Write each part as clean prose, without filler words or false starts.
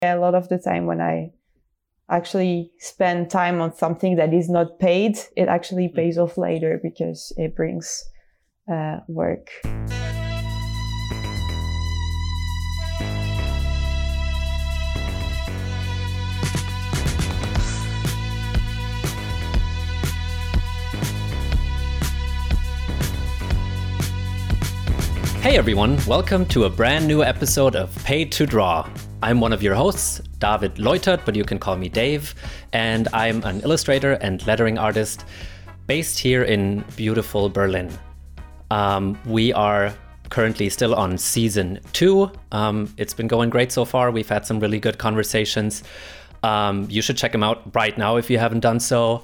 A lot of the time when I actually spend time on something that is not paid, it actually pays off later because it brings work. Hey everyone, welcome to a brand new episode of Paid to Draw. I'm one of your hosts, David Leutert, but you can call me Dave, and I'm an illustrator and lettering artist based here in beautiful Berlin. We are currently still on season 2. It's been going great so far. We've had some really good conversations. You should check them out right now if you haven't done so.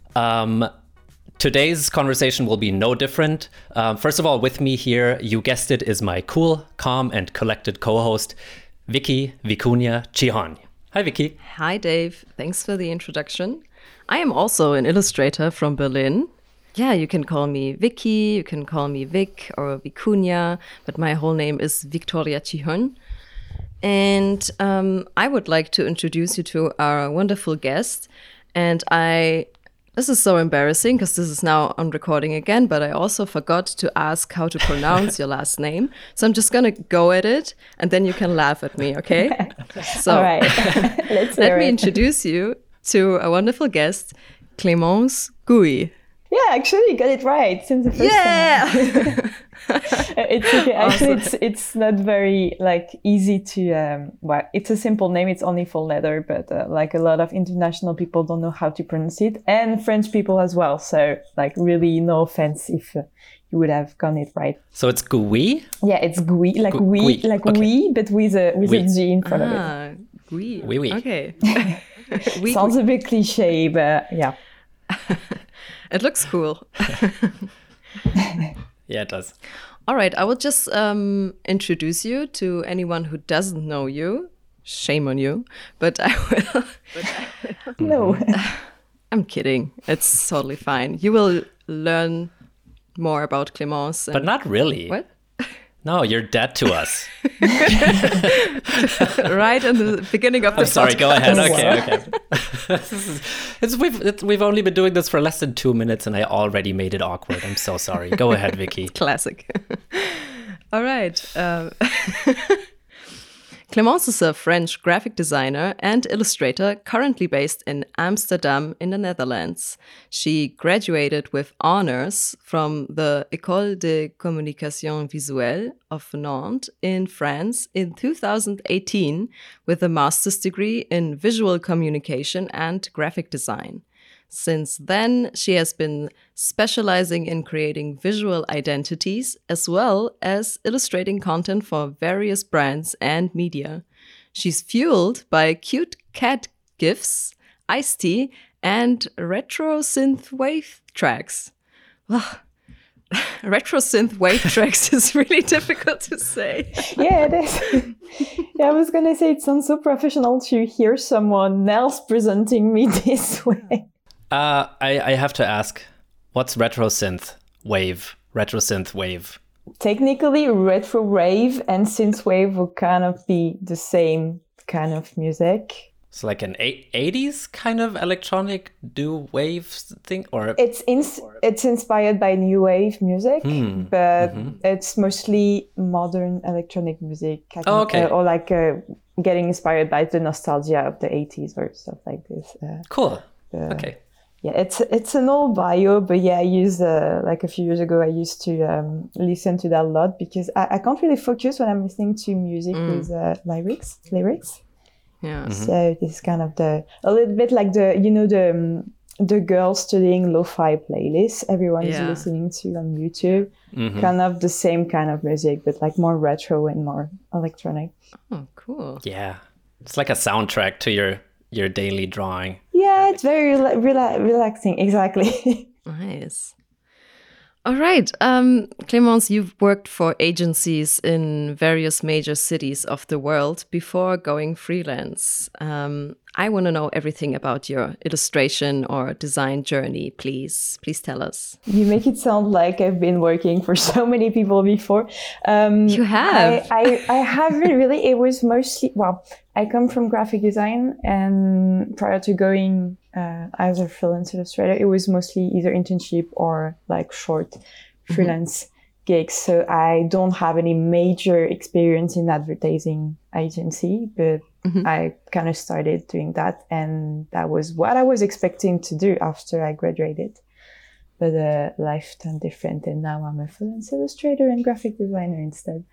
Today's conversation will be no different. First of all, with me here, you guessed it, is my cool, calm, and collected co-host, Vicky Vicuña Chihon. Hi, Vicky. Hi, Dave. Thanks for the introduction. I am also an illustrator from Berlin. Yeah, you can call me Vicky, you can call me Vic or Vicuña, but my whole name is Victoria Chihon. And I would like to introduce you to our wonderful guest. And this is so embarrassing because this is now on recording again, but I also forgot to ask how to pronounce your last name. So I'm just going to go at it and then you can laugh at me, okay? So All right. let me introduce you to a wonderful guest, Clémence Gouy. Yeah, actually, you got it right since the first time. It's okay. Actually, awesome. It's not very easy to. Well, it's a simple name. It's only 4 letters, but a lot of international people don't know how to pronounce it, and French people as well. So, really, no offense if you would have gotten it right. So it's Gouy? Yeah, it's Gouy, okay. oui, but with a G in front of it. Gouy. Oui, oui. Okay. Sounds a bit cliche, but yeah. It looks cool. Yeah, it does. All right, I will just introduce you to anyone who doesn't know you. Shame on you, but I will. No. I'm kidding. It's totally fine. You will learn more about Clémence. But not really. What? No, you're dead to us. Right in the beginning of the I'm sorry, podcast. Go ahead. Okay. We've only been doing this for less than 2 minutes and I already made it awkward. I'm so sorry. Go ahead, Vicky. Classic. All right. Clémence is a French graphic designer and illustrator currently based in Amsterdam in the Netherlands. She graduated with honors from the École de Communication Visuelle of Nantes in France in 2018 with a master's degree in visual communication and graphic design. Since then, she has been specializing in creating visual identities as well as illustrating content for various brands and media. She's fueled by cute cat gifs, iced tea, and retro synth wave tracks. Retro synth wave tracks is really difficult to say. Yeah, it is. Yeah, I was going to say it sounds so professional to hear someone else presenting me this way. I have to ask, what's retro synth wave? Technically, retro rave and synth wave will kind of be the same kind of music. It's like an 80s kind of electronic new wave thing, or it's inspired by new wave music, but it's mostly modern electronic music. Okay. Or getting inspired by the nostalgia of the 80s or stuff like this. Cool. Okay. Yeah, it's an old bio, but yeah, I used a few years ago. I used to listen to that a lot because I can't really focus when I'm listening to music with lyrics. Yeah. So this is kind of a little bit like the girls studying lo-fi playlist everyone is listening to on YouTube. Kind of the same kind of music, but more retro and more electronic. Oh, cool. Yeah, it's like a soundtrack to your daily drawing. Yeah, it's very relaxing. Exactly. Nice. All right. Clémence, you've worked for agencies in various major cities of the world before going freelance. I want to know everything about your illustration or design journey, please. Please tell us. You make it sound like I've been working for so many people before. You have. I haven't really. It was mostly, well, I come from graphic design, and prior to going as a freelance illustrator, it was mostly either internship or like short freelance gigs. So I don't have any major experience in advertising agency, but I kind of started doing that, and that was what I was expecting to do after I graduated. But life turned different, and now I'm a freelance illustrator and graphic designer instead.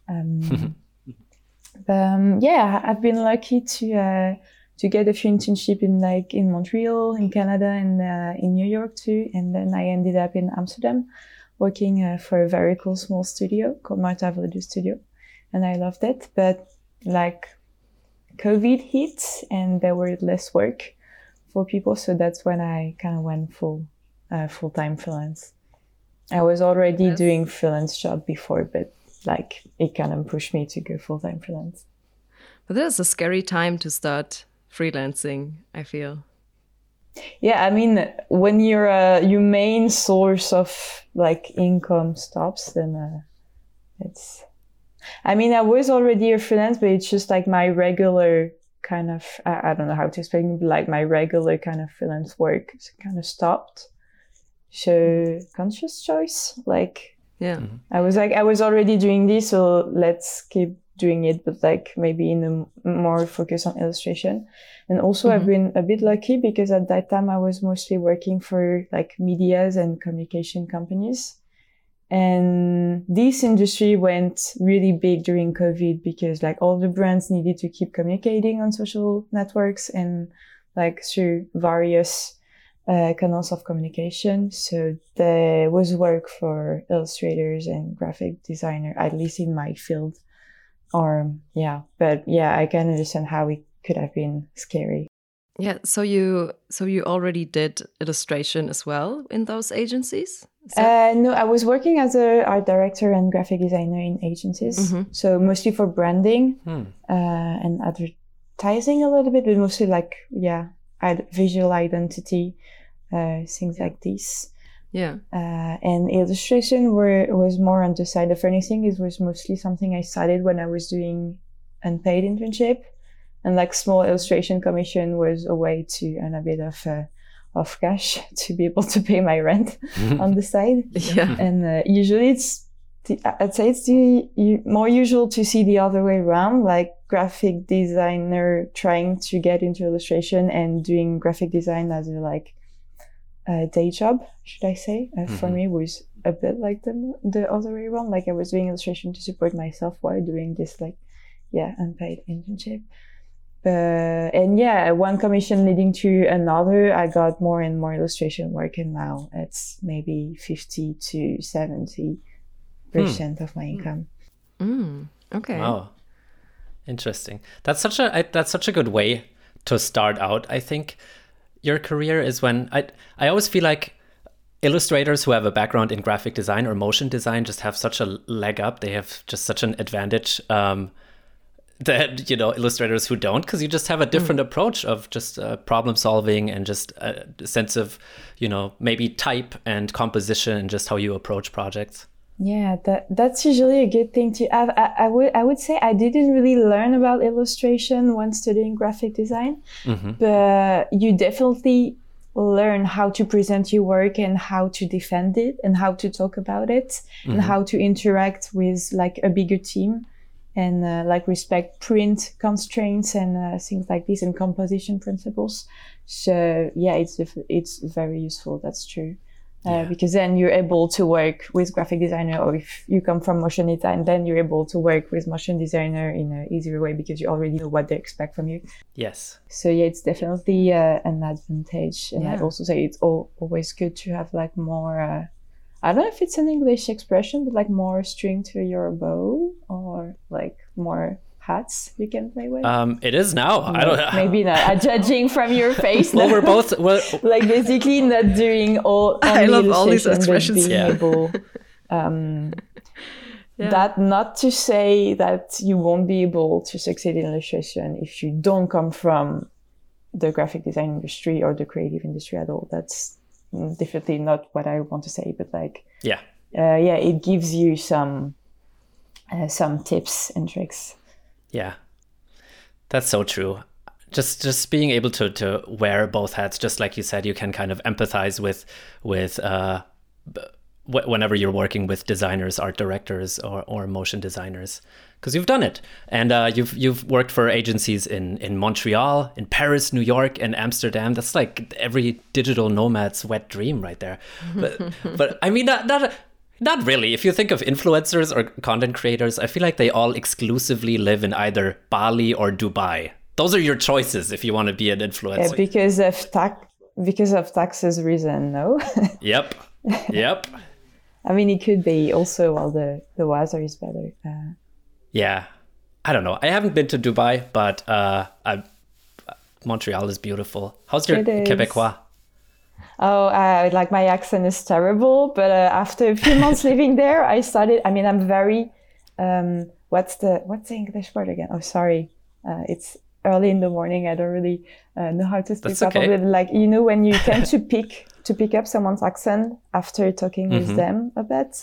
Yeah, I've been lucky to get a few internships in Montreal, in Canada, and in New York too. And then I ended up in Amsterdam, working for a very cool small studio called Marta Vlodu Studio, and I loved it. But COVID hit, and there were less work for people, so that's when I kind of went full-time freelance. I was already doing freelance job before, but it kind of pushed me to go full-time freelance. But that's a scary time to start freelancing, I feel. Yeah, I mean, when your main source of income stops, then it's. I mean, I was already a freelance, but it's just my regular kind of, I don't know how to explain, my regular kind of freelance work kind of stopped. So conscious choice, yeah. I was already doing this, so let's keep doing it, but maybe in a more focus on illustration. And also I've been a bit lucky because at that time I was mostly working for medias and communication companies. And this industry went really big during COVID because all the brands needed to keep communicating on social networks and through various canals of communication. So there was work for illustrators and graphic designer, at least in my field. But I can understand how it could have been scary. Yeah, so you already did illustration as well in those agencies? No, I was working as an art director and graphic designer in agencies. So mostly for branding and advertising a little bit, but mostly visual identity, things like this. Yeah. And illustration was more on the side. The funny thing is, was mostly something I started when I was doing unpaid internship. And small illustration commission was a way to earn a bit of cash to be able to pay my rent on the side. Yeah. And usually I'd say it's more usual to see the other way around, graphic designer trying to get into illustration and doing graphic design as a day job, should I say. For me, it was a bit the other way around. I was doing illustration to support myself while doing this unpaid internship. One commission leading to another, I got more and more illustration work, and now it's maybe 50 to 70% of my income. Okay. Wow, interesting. That's such a good way to start out. I think your career is when I always feel like illustrators who have a background in graphic design or motion design just have such a leg up. They have just such an advantage. That illustrators who don't, because you just have a different approach of just problem solving and just a sense of maybe type and composition and just how you approach projects. Yeah, that's usually a good thing to have. I would say I didn't really learn about illustration when studying graphic design, but you definitely learn how to present your work and how to defend it and how to talk about it and how to interact with a bigger team. And respect print constraints and things like this and composition principles. So yeah, it's very useful. That's true. Because then you're able to work with graphic designer, or if you come from motion design, then you're able to work with motion designer in an easier way because you already know what they expect from you. Yes. So yeah, it's definitely an advantage. And I'd also say it's always good to have more. I don't know if it's an English expression, but more string to your bow, or more hats you can play with. It is now. No, I don't know. Maybe not. Judging from your face. Well, we're both. Basically not doing all. I love all these expressions. Being able. That not to say that you won't be able to succeed in illustration if you don't come from the graphic design industry or the creative industry at all. That's definitely not what I want to say, but like, it gives you some tips and tricks. Yeah, that's so true. Just being able to wear both hats, just like you said, you can kind of empathize with whenever you're working with designers, art directors, or motion designers, because you've done it, and you've worked for agencies in Montreal, in Paris, New York, and Amsterdam. That's like every digital nomad's wet dream right there. But I mean, not really. If you think of influencers or content creators, I feel like they all exclusively live in either Bali or Dubai. Those are your choices if you want to be an influencer. Because of taxes reason, no? Yep. I mean, it could be also while the weather is better. Yeah. I don't know. I haven't been to Dubai, but Montreal is beautiful. How's your Quebecois? Oh, like my accent is terrible, but after a few months living there, I'm very, what's the English word again? Oh, sorry. It's early in the morning. I don't really know how to speak properly. Okay. Like, when you tend to pick up someone's accent after talking with them a bit.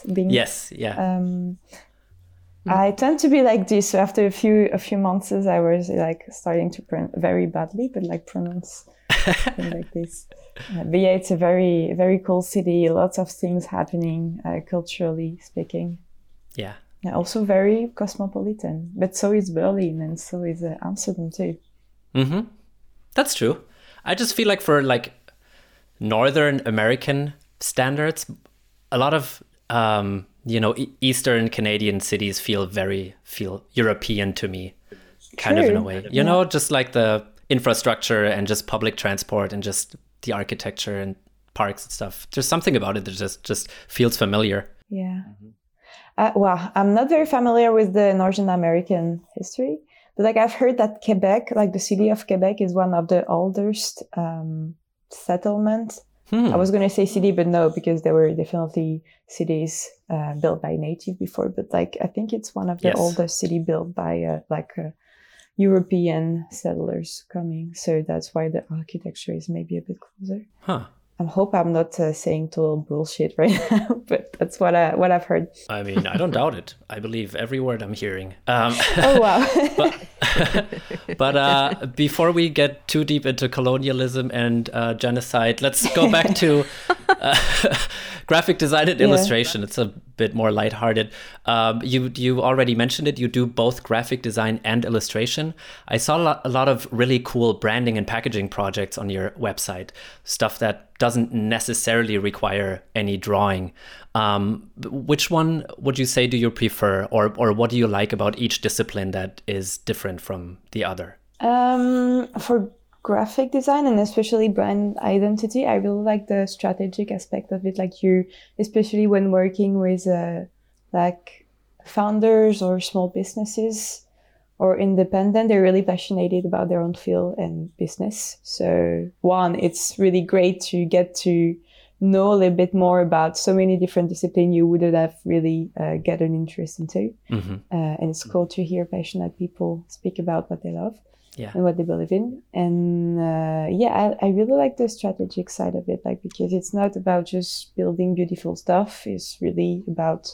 I tend to be like this. So after a few months, I was like starting to very badly, but like pronounce like this. But yeah, it's a very, very cool city. Lots of things happening, culturally speaking. Yeah. Also very cosmopolitan. But so is Berlin, and so is Amsterdam too. Mm-hmm. That's true. I just feel like for like Northern American standards, a lot of Eastern Canadian cities feel European to me, kind of in a way. Just like the infrastructure and just public transport and just the architecture and parks and stuff. There's something about it that just feels familiar. Yeah. Well, I'm not very familiar with the Northern American history, but like I've heard that Quebec, like the city of Quebec, is one of the oldest settlements. I was going to say city, but no, because there were definitely cities built by native before. But like I think it's one of the oldest city built by European settlers coming. So that's why the architecture is maybe a bit closer. Huh. I hope I'm not saying total bullshit right now, but that's what I've heard. I mean, I don't doubt it. I believe every word I'm hearing. Oh, wow. But before we get too deep into colonialism and genocide, let's go back to graphic design and illustration. It's a bit more lighthearted. You already mentioned it. You do both graphic design and illustration. I saw a lot of really cool branding and packaging projects on your website, stuff that doesn't necessarily require any drawing. Which one would you say do you prefer, or what do you like about each discipline that is different from the other? For graphic design and especially brand identity, I really like the strategic aspect of it. Like especially when working with like founders or small businesses or independent, they're really passionate about their own field and business. So one, it's really great to get to know a little bit more about so many different disciplines you wouldn't have really get an interest into. Mm-hmm. And it's cool to hear passionate people speak about what they love and what they believe in. And I really like the strategic side of it, like because it's not about just building beautiful stuff. It's really about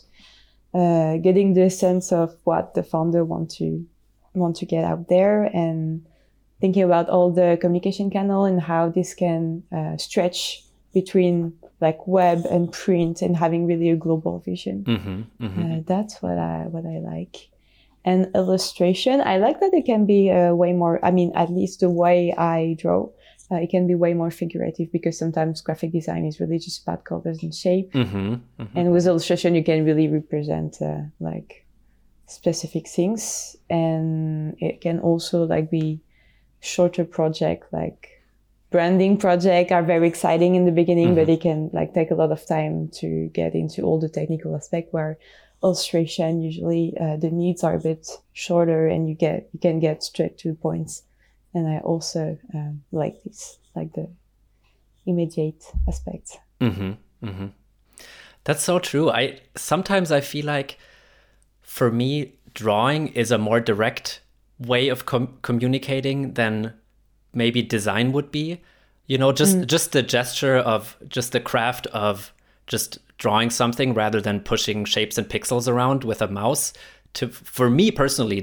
getting the sense of what the founder want to get out there, and thinking about all the communication channel and how this can stretch between like web and print, and having really a global vision. Mm-hmm, mm-hmm. That's what I like. And illustration, I like that it can be way more, I mean, at least the way I draw, it can be way more figurative, because sometimes graphic design is really just about colors and shape. Mm-hmm, mm-hmm. And with illustration, you can really represent like specific things. And it can also like be shorter project, like branding projects are very exciting in the beginning, mm-hmm. but it can like take a lot of time to get into all the technical aspect, where illustration usually the needs are a bit shorter, and you can get straight to the points. And I also like this, like the immediate aspects. Mm-hmm. Mm-hmm. That's so true. Sometimes I feel like for me, drawing is a more direct way of communicating than maybe design would be, you know, just the gesture of just the craft of just drawing something rather than pushing shapes and pixels around with a mouse. For me personally,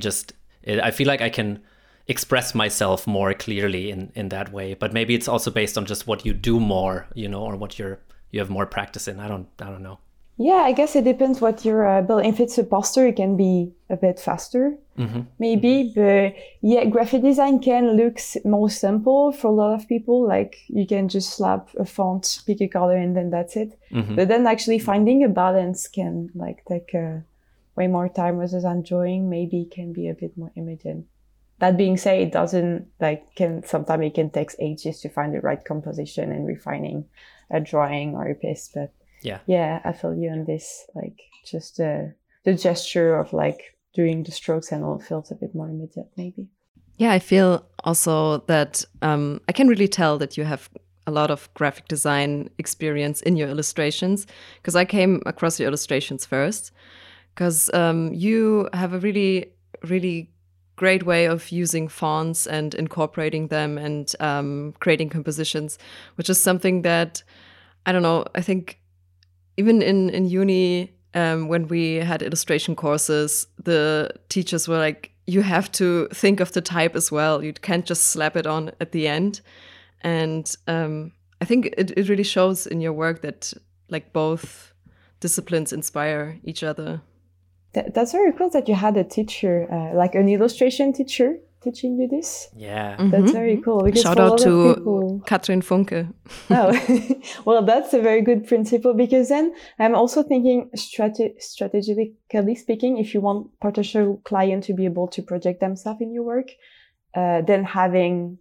I feel like I can express myself more clearly in that way. But maybe it's also based on just what you do more, you know, or what you have more practice in. I don't know. Yeah, I guess it depends what you're building. If it's a poster, it can be a bit faster, maybe. But yeah, graphic design can look more simple for a lot of people. Like you can just slap a font, pick a color, and then that's it. But then actually finding a balance can like take way more time rather than drawing. Maybe can be a bit more immediate. That being said, it doesn't sometimes it can take ages to find the right composition and refining a drawing or a piece, but yeah, I feel you on this. Like just the gesture of like doing the strokes and all feels a bit more immediate, maybe. Yeah, I feel also that I can really tell that you have a lot of graphic design experience in your illustrations, because I came across your illustrations first, because you have a really, really great way of using fonts and incorporating them and creating compositions, which is something that, I don't know, I think even in uni, when we had illustration courses, the teachers were like, you have to think of the type as well. You can't just slap it on at the end. And I think it really shows in your work that like both disciplines inspire each other. That's very cool that you had a teacher, like an illustration teacher, teaching you this. Yeah. That's very cool. Because shout out to Katrin Funke. Oh, well, that's a very good principle, because then I'm also thinking strategically speaking, if you want potential client to be able to project themselves in your work, then having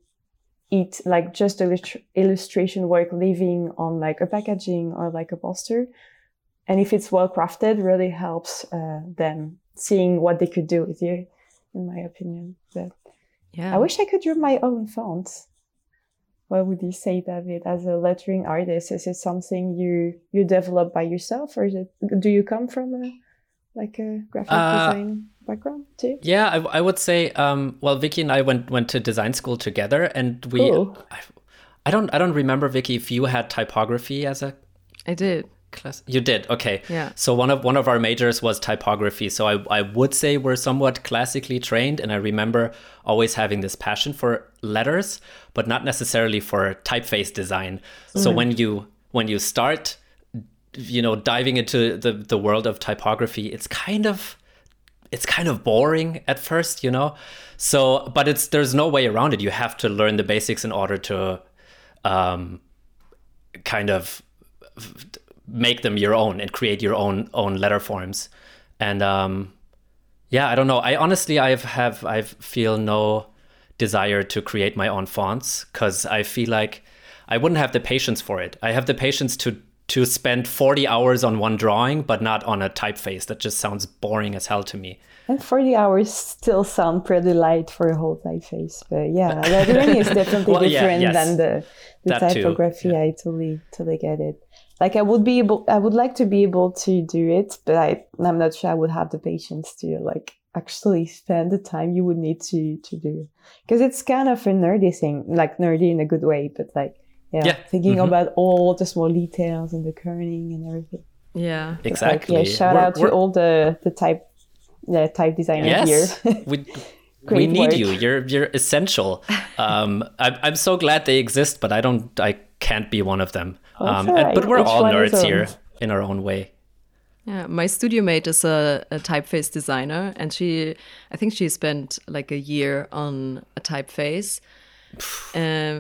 it like just illustration work living on like a packaging or like a poster. And if it's well crafted, really helps them seeing what they could do with you, in my opinion. But yeah, I wish I could draw my own fonts. What would you say, David, as a lettering artist? Is it something you develop by yourself, or do you come from a graphic design background too? Yeah, I would say. Well, Vicky and I went to design school together, and we. Cool. I don't remember, Vicky, if you had typography as a. I did. Class. You did, okay. Yeah. So one of our majors was typography. So I would say we're somewhat classically trained, and I remember always having this passion for letters, but not necessarily for typeface design. So when you start, you know, diving into the world of typography, it's kind of boring at first, you know. So, but there's no way around it. You have to learn the basics in order to kind of make them your own and create your own letter forms. And yeah, I don't know. I feel no desire to create my own fonts, because I feel like I wouldn't have the patience for it. I have the patience to spend 40 hours on one drawing, but not on a typeface. That just sounds boring as hell to me. And 40 hours still sound pretty light for a whole typeface. But yeah, lettering is definitely different than the typography. Yeah. I totally get it. Like I would like to be able to do it, but I'm not sure I would have the patience to like actually spend the time you would need to do. Because it's kind of a nerdy thing, like nerdy in a good way, but like, thinking about all the small details and the kerning and everything. Yeah, exactly. Like, shout out to all the type designers here. We need you. You're essential. I'm so glad they exist, but I can't be one of them. But we're all nerds here in our own way. Yeah, my studio mate is a typeface designer, and I think she spent like a year on a typeface, and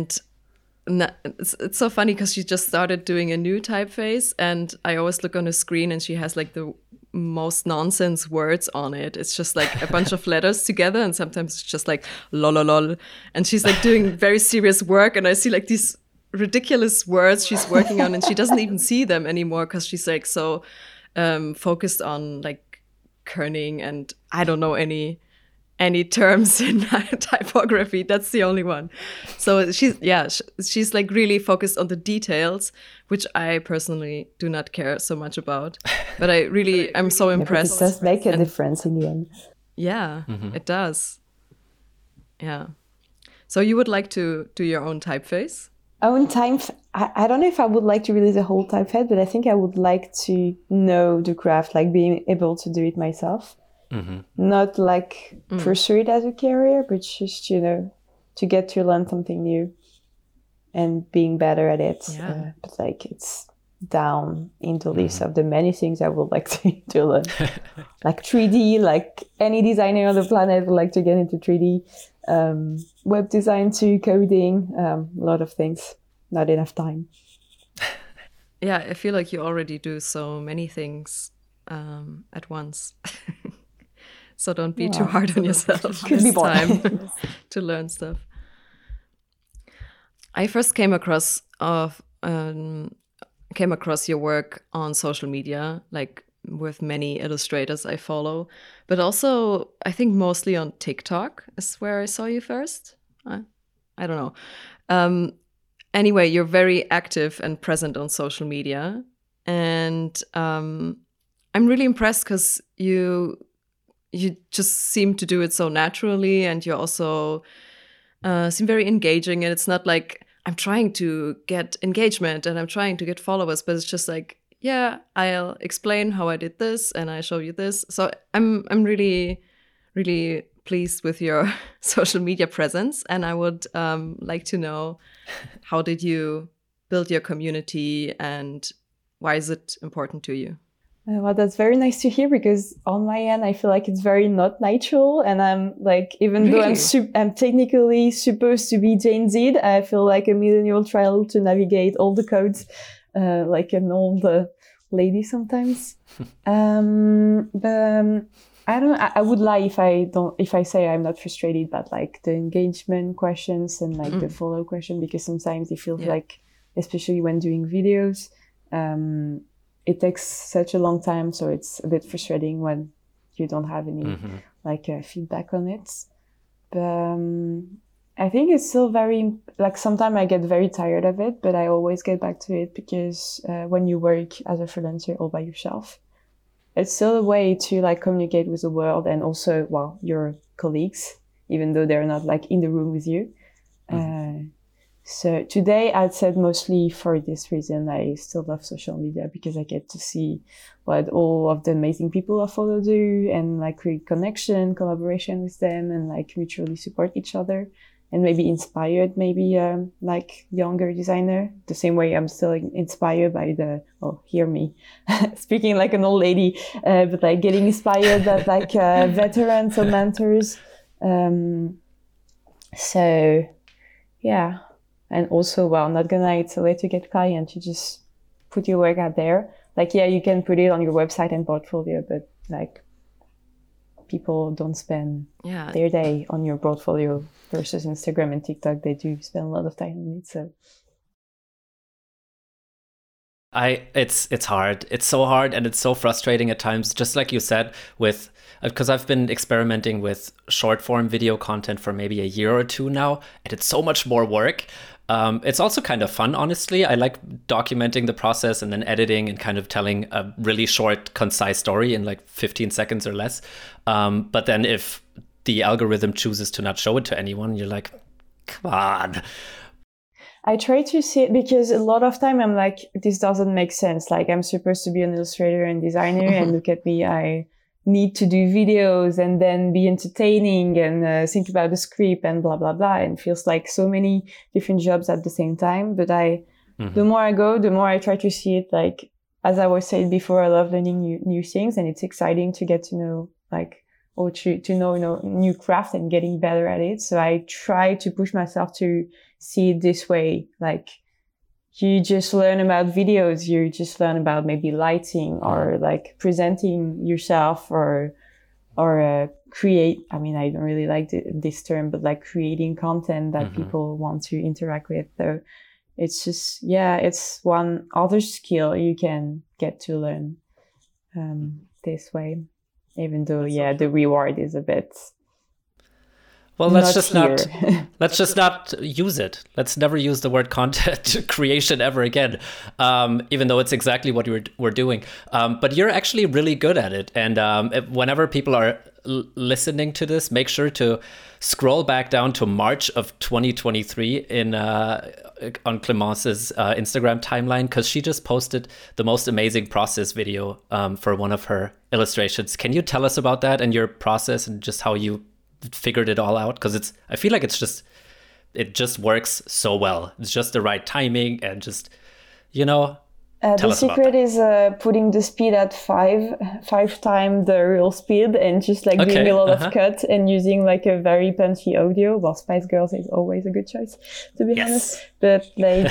it's so funny because she just started doing a new typeface, and I always look on the screen and she has like the most nonsense words on it. It's just like a bunch of letters together, and sometimes it's just like lol, and she's like doing very serious work, and I see like these ridiculous words she's working on, and she doesn't even see them anymore because she's like so focused on like kerning, and I don't know any terms in typography. That's the only one. So she's like really focused on the details, which I personally do not care so much about. But I'm so impressed. It does make a difference in the end. Yeah, It does. Yeah. So you would like to do your own typeface? Own I don't know if I would like to release a whole typeface, but I think I would like to know the craft, like being able to do it myself. Not like pursue it as a career, but just, to get to learn something new and being better at it. Yeah. But like it's down in the list of the many things I would like to learn. Like 3D, like any designer on the planet would like to get into 3D. Web design too, coding, a lot of things. Not enough time. Yeah, I feel like you already do so many things at once. So don't be too hard on yourself. Could be time to learn stuff. I first came across your work on social media, like with many illustrators I follow, but also I think mostly on TikTok is where I saw you first. I don't know. Anyway, you're very active and present on social media, and I'm really impressed because you just seem to do it so naturally, and you also seem very engaging. And it's not like I'm trying to get engagement and I'm trying to get followers, but it's just like, yeah, I'll explain how I did this and I show you this. So I'm really, really pleased with your social media presence, and I would like to know, how did you build your community and why is it important to you? Well, that's very nice to hear, because on my end, I feel like it's very not natural. And I'm like, even though I'm technically supposed to be Gen Z, I feel like a millennial trying to navigate all the codes, like an old lady sometimes. But I would lie if I say I'm not frustrated about like the engagement questions and like the follow question, because sometimes it feels like, especially when doing videos, it takes such a long time, so it's a bit frustrating when you don't have any feedback on it. But I think it's still very, like, sometimes I get very tired of it, but I always get back to it, because when you work as a freelancer all by yourself, it's still a way to like communicate with the world, and also, well, your colleagues, even though they're not like in the room with you. So today I'd said mostly for this reason, I still love social media, because I get to see what all of the amazing people I follow do, and like create connection, collaboration with them, and like mutually support each other, and maybe inspired like younger designer, the same way I'm still inspired by hear me speaking like an old lady, but like getting inspired by like veterans or mentors. So yeah. And also, well, not gonna lie, it's a way to get clients. You just put your work out there. Like, yeah, you can put it on your website and portfolio, but like, people don't spend their day on your portfolio versus Instagram and TikTok. They do spend a lot of time on it. So it's hard. It's so hard, and it's so frustrating at times. Just like you said, because I've been experimenting with short form video content for maybe a year or two now, and it's so much more work. It's also kind of fun, honestly. I like documenting the process and then editing and kind of telling a really short, concise story in like 15 seconds or less. But then if the algorithm chooses to not show it to anyone, you're like, come on. I try to see it, because a lot of time I'm like, this doesn't make sense. Like, I'm supposed to be an illustrator and designer, and look at me, I need to do videos and then be entertaining and think about the script and blah, blah, blah. And feels like so many different jobs at the same time. But the more I go, the more I try to see it like, as I was saying before, I love learning new things, and it's exciting to get to know like, or to know, new craft and getting better at it. So I try to push myself to see it this way. Like, you just learn about videos, you just learn about maybe lighting or like presenting yourself or create. I mean, I don't really like this term, but like creating content that people want to interact with. So it's just, it's one other skill you can get to learn this way, even though, the reward is a bit. Well, let's just not use it. Let's never use the word content creation ever again, even though it's exactly what we're doing. But you're actually really good at it. And whenever people are listening to this, make sure to scroll back down to March of 2023 on Clémence's Instagram timeline, because she just posted the most amazing process video for one of her illustrations. Can you tell us about that and your process and just how you figured it all out? Because I feel like it just works so well. It's just the right timing and just, the secret is putting the speed at five times the real speed, and just like doing a lot of cut and using like a very punchy audio. Well, Spice Girls is always a good choice, to be honest. But like,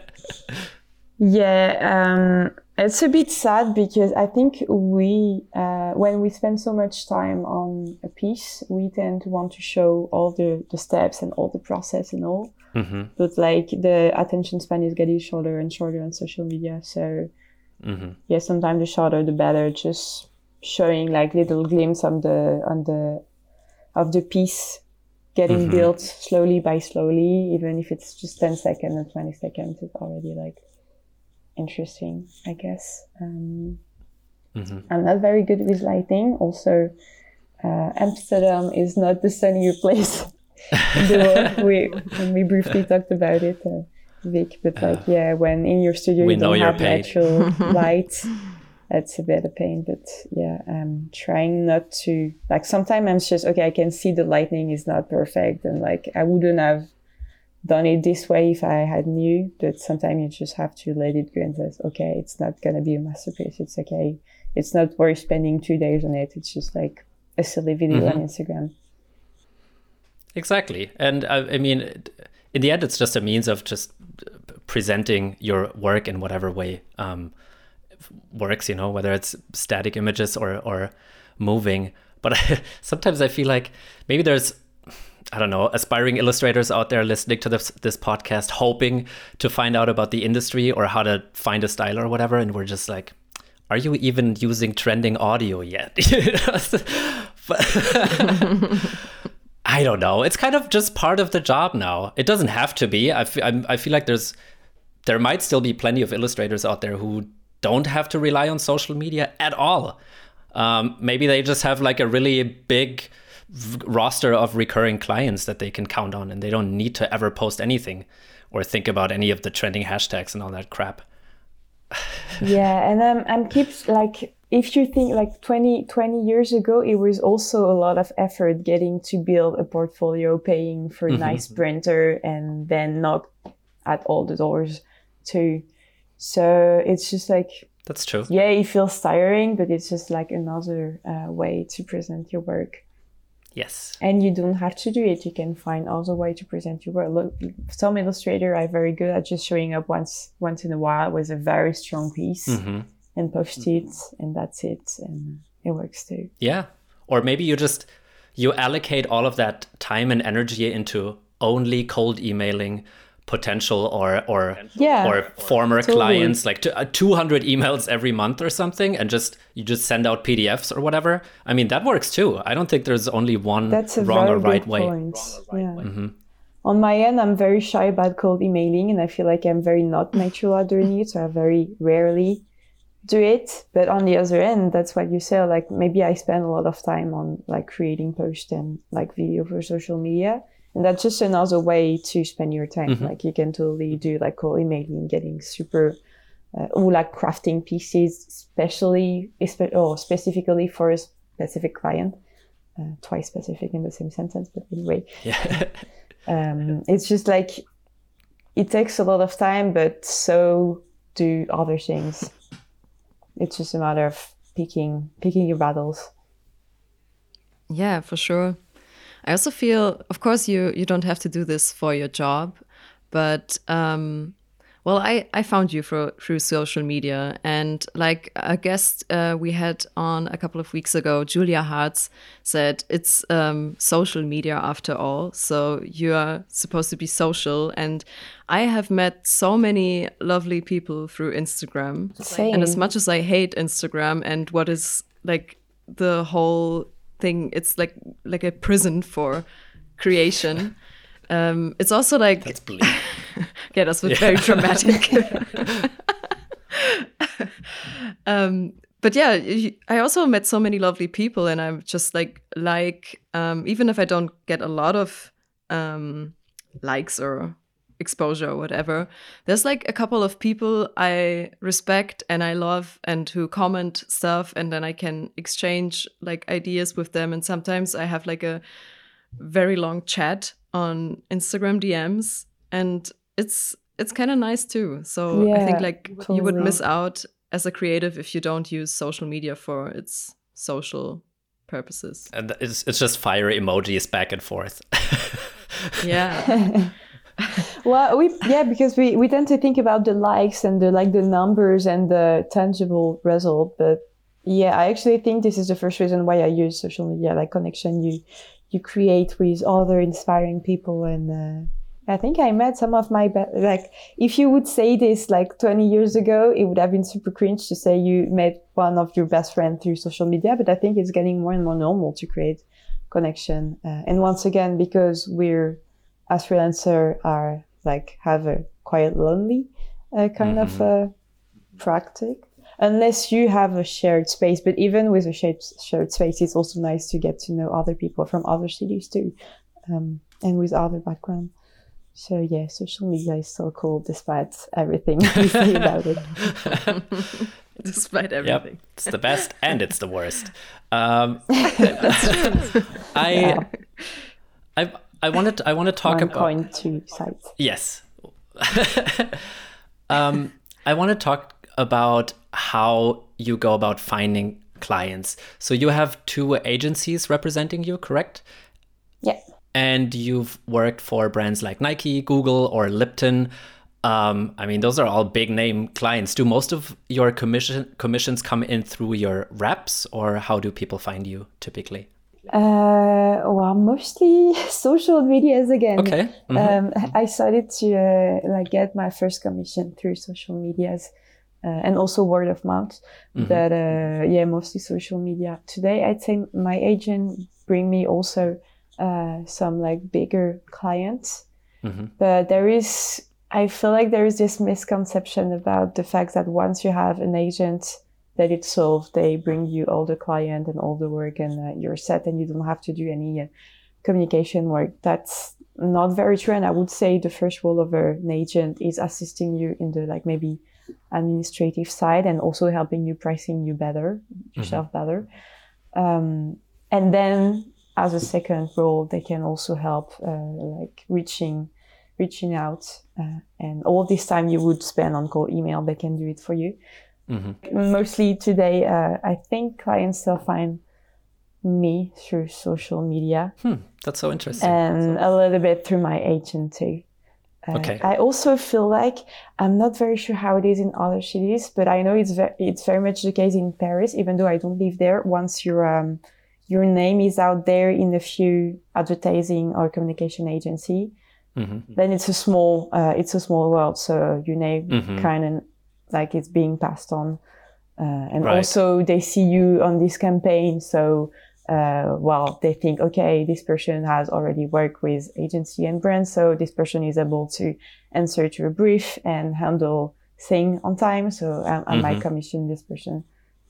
it's a bit sad because I think when we spend so much time on a piece, we tend to want to show all the steps and all the process and all. Mm-hmm. But like the attention span is getting shorter and shorter on social media. So sometimes the shorter the better. Just showing like little glimpse of the piece getting built slowly by slowly, even if it's just 10 seconds or 20 seconds, it's already like interesting, I guess. I'm not very good with lighting. Also, Amsterdam is not the sunnier place in the world. We briefly talked about it, Vic. But when in your studio you don't have natural light, that's a bit of pain. But I'm trying not to. Like sometimes I'm just I can see the lighting is not perfect, and like I wouldn't have done it this way if I had knew. But sometimes you just have to let it go and say, okay, it's not gonna be a masterpiece. It's okay. It's not worth spending 2 days on it. It's just like a silly video on Instagram. Exactly. And I mean, in the end, it's just a means of just presenting your work in whatever way works, whether it's static images or moving. But sometimes I feel like maybe there's, I don't know, aspiring illustrators out there listening to this podcast, hoping to find out about the industry or how to find a style or whatever. And we're just like, are you even using trending audio yet? I don't know. It's kind of just part of the job now. It doesn't have to be. I feel like there might still be plenty of illustrators out there who don't have to rely on social media at all. Maybe they just have like a really big roster of recurring clients that they can count on, and they don't need to ever post anything or think about any of the trending hashtags and all that crap. And I'm keeps like, if you think like 20 years ago, it was also a lot of effort getting to build a portfolio, paying for a nice printer, and then knock at all the doors too. So it's just like, that's true. Yeah, it feels tiring, but it's just like another way to present your work. Yes. And you don't have to do it. You can find other way to present your work. Look, some illustrators are very good at just showing up once in a while with a very strong piece and post it, and that's it. And it works too. Yeah. Or maybe you allocate all of that time and energy into only cold emailing potential or former clients, like 200 emails every month or something, and you just send out PDFs or whatever. I mean, that works too. I don't think there's only one wrong or right way. On my end, I'm very shy about cold emailing, and I feel like I'm very not natural at doing it, so I very rarely do it. But on the other end, that's what you say, like maybe I spend a lot of time on like creating posts and like video for social media. And that's just another way to spend your time. Like you can totally do like cold emailing, getting super, or like crafting pieces, specifically for a specific client. Twice specific in the same sentence, but anyway. Yeah. It's just like, it takes a lot of time, but so do other things. It's just a matter of picking your battles. Yeah, for sure. I also feel, of course, you don't have to do this for your job, but I found you through social media, and like a guest we had on a couple of weeks ago, Julia Hartz, said it's social media after all, so you are supposed to be social, and I have met so many lovely people through Instagram. Same. And as much as I hate Instagram and what is like the whole thing, it's like a prison for creation. It's also like That's bleak. yeah, that's very dramatic. But yeah, I also met so many lovely people, and I'm just like even if I don't get a lot of likes or exposure or whatever, there's like a couple of people I respect and I love and who comment stuff, and then I can exchange like ideas with them. And sometimes I have like a very long chat on Instagram DMs, and it's kind of nice too. So I think like totally. you would miss out as a creative if you don't use social media for its social purposes. And it's just fire emojis back and forth. Yeah. Well, because we tend to think about the likes and the numbers and the tangible result, but yeah, I actually think this is the first reason why I use social media, like connection you create with other inspiring people. And I think I met some of my like, if you would say this like 20 years ago, it would have been super cringe to say you met one of your best friends through social media, but I think it's getting more and more normal to create connection. And once again, because we're as freelancer are like have a quite lonely kind of practice, unless you have a shared space. But even with a shared space, it's also nice to get to know other people from other cities too, and with other background. So yeah, social media is so cool despite everything we say about it. Despite everything. Yep. It's the best and it's the worst. I want to talk about coin, two sides. Yes. I want to talk about how you go about finding clients. So you have 2 agencies representing you, correct? Yeah. And you've worked for brands like Nike, Google, or Lipton. I mean, those are all big name clients. Do most of your commissions come in through your reps, or how do people find you typically? Well, mostly social medias again. Okay. Mm-hmm. I started to get my first commission through social medias, and also word of mouth. Mm-hmm. But mostly social media. Today, I'd say my agent bring me also some like bigger clients. Mm-hmm. But I feel like there is this misconception about the fact that once you have an agent, that it's solved. They bring you all the client and all the work, and you're set, and you don't have to do any communication work. That's not very true. And I would say the first role of an agent is assisting you in the like maybe administrative side, and also helping you pricing yourself better. And then as a second role, they can also help like reaching out, and all this time you would spend on cold email, they can do it for you. Mm-hmm. Mostly today, I think clients still find me through social media. That's so interesting. And a little bit through my agent too. Okay. I also feel like, I'm not very sure how it is in other cities, but I know it's very much the case in Paris, even though I don't live there. Once your name is out there in a few advertising or communication agency, mm-hmm. then it's a small world. So your name mm-hmm. kind of like it's being passed on. And right. Also they see you on this campaign. So, they think, okay, this person has already worked with agency and brands. So this person is able to answer to a brief and handle things on time. So I mm-hmm. might commission this person.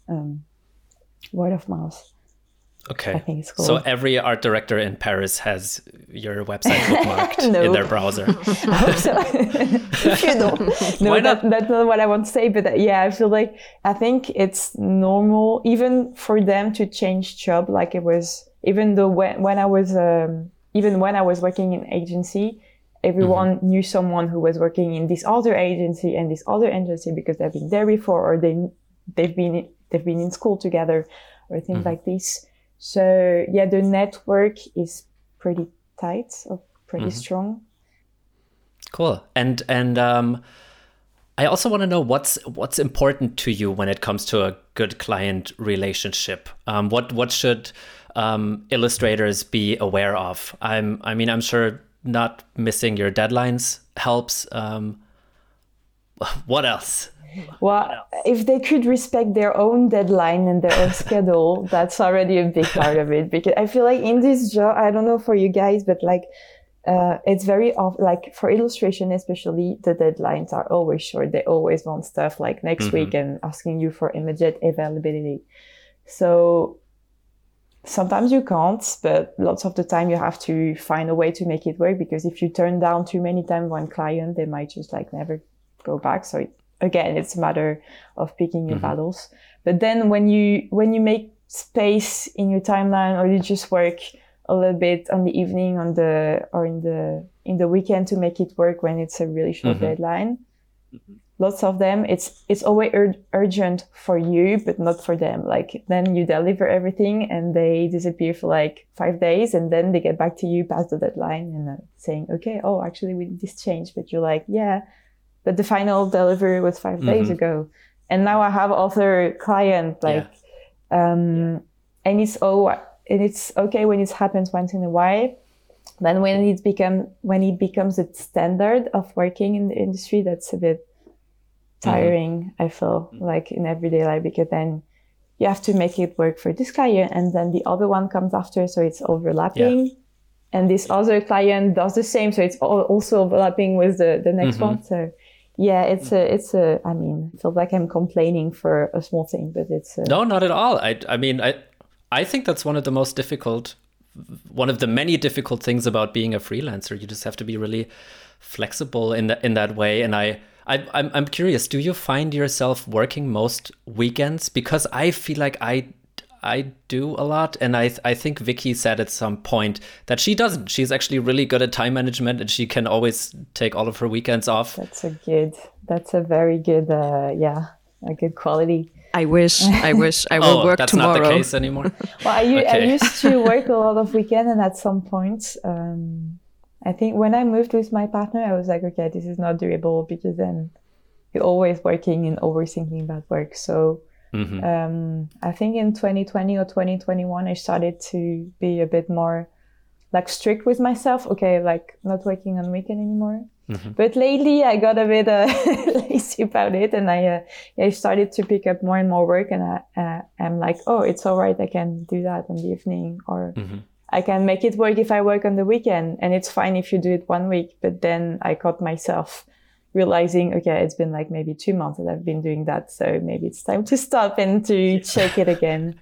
Word of mouth. Okay. I think it's cool. So every art director in Paris has your website bookmarked in their browser. I hope so. If you don't. No, that's not what I want to say. But I think it's normal even for them to change job. Like it was, even though when I was working in agency, everyone mm-hmm. knew someone who was working in this other agency and this other agency because they've been there before, or they've been in school together, or things mm-hmm. like this. So the network is pretty tight or pretty mm-hmm. strong. Cool. And I also want to know what's important to you when it comes to a good client relationship. What should illustrators be aware of? I'm sure not missing your deadlines helps. what else? Well, if they could respect their own deadline and their own schedule, that's already a big part of it. Because I feel like in this job, I don't know for you guys, but like, it's very like for illustration, especially the deadlines are always short. They always want stuff like next week and asking you for immediate availability. So sometimes you can't, but lots of the time you have to find a way to make it work, because if you turn down too many times one client, they might just like never go back. So again, it's a matter of picking your battles. But then when you make space in your timeline, or you just work a little bit on the evening in the weekend to make it work when it's a really short deadline, lots of them, it's always urgent for you, but not for them. Like then you deliver everything and they disappear for like 5 days, and then they get back to you past the deadline and saying, okay, oh, actually we did this change, but you're like, yeah, but the final delivery was 5 days ago. And now I have other client and it's okay when it happens once in a while. Then when it becomes a standard of working in the industry, that's a bit tiring, I feel like, in everyday life, because then you have to make it work for this client, and then the other one comes after, so it's overlapping. And this other client does the same, so it's also overlapping with the next one. So yeah, it's a I mean, I feel like I'm complaining for a small thing, but it's no, not at all. I think that's one of the many difficult things about being a freelancer. You just have to be really flexible in that way. And I'm curious, do you find yourself working most weekends? Because I feel like I do a lot, and I think Vicky said at some point that she doesn't. She's actually really good at time management, and she can always take all of her weekends off. That's a very good a good quality. I wish I will work that's tomorrow. Not the case anymore. Well, I used to work a lot of weekend, and at some point, I think when I moved with my partner, I was like, okay, this is not doable, because then you're always working and overthinking about work. So I think in 2020 or 2021, I started to be a bit more like strict with myself. Okay, like not working on weekend anymore. But lately I got a bit lazy about it, and I started to pick up more and more work, and I'm like, oh, it's all right, I can do that in the evening, or I can make it work if I work on the weekend, and it's fine if you do it 1 week. But then I caught myself realizing, okay, it's been like maybe 2 months that I've been doing that, so maybe it's time to stop and to check it again.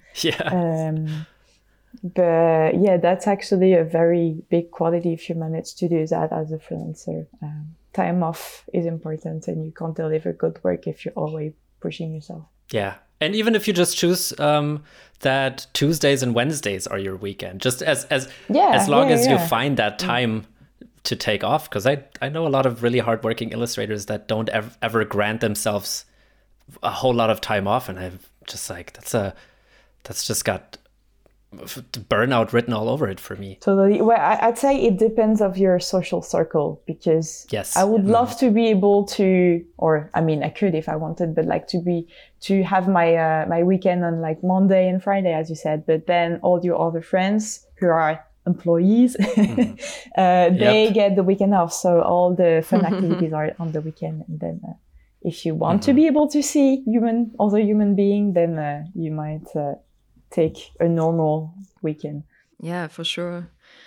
But yeah, that's actually a very big quality if you manage to do that as a freelancer. Time off is important, and you can't deliver good work if you're always pushing yourself. Yeah. And even if you just choose that Tuesdays and Wednesdays are your weekend, just as long as you find that time to take off. Because I know a lot of really hardworking illustrators that don't ever grant themselves a whole lot of time off. And I'm just like, that's just got burnout written all over it for me. Totally. Well, I'd say it depends of your social circle, because I would love to be able to, or I mean, I could if I wanted, but like to have my my weekend on like Monday and Friday, as you said. But then all your other friends who are employees, they get the weekend off, so all the fun activities are on the weekend. And then if you want to be able to see other human being, then you might take a normal weekend. Yeah, for sure.